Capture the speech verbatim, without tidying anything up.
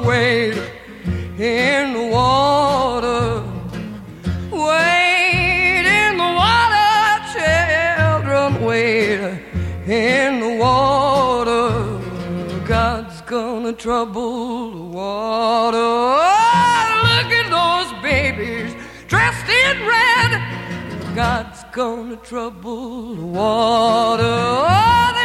wade in the water. Wade in the water, children, wade in the water. God's gonna trouble the water. Oh, look at those babies dressed in red. God's gonna trouble the water. Oh,